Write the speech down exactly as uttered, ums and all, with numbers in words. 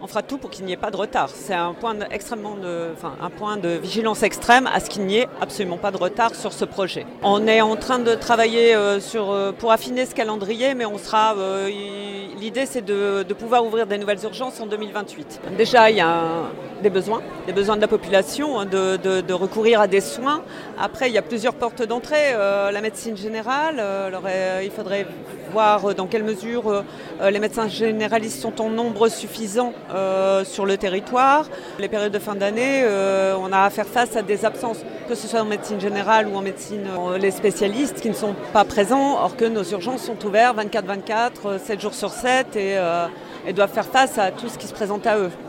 on fera tout pour qu'il n'y ait pas de retard. C'est un point de, extrêmement de, enfin, un point de vigilance extrême à ce qu'il n'y ait absolument pas de retard sur ce projet. On est en train de travailler euh, sur, euh, pour affiner ce calendrier, mais on sera, euh, y, l'idée c'est de, de pouvoir ouvrir des nouvelles urgences en deux mille vingt-huit. Déjà, il y a un, des besoins, des besoins de la population, hein, de, de, de recourir à des soins. Après, il y a plusieurs portes d'entrée. Euh, la médecine générale, euh, alors, euh, il faudrait voir dans quelle mesure euh, les médecins généralistes sont en nombre suffisant euh, sur le territoire. Les périodes de fin d'année, euh, on a à faire face à des absences, que ce soit en médecine générale ou en médecine, euh, les spécialistes qui ne sont pas présents, or que nos urgences sont ouvertes vingt-quatre vingt-quatre, sept jours sur sept et, euh, et doivent faire face à tout ce qui se présente à eux.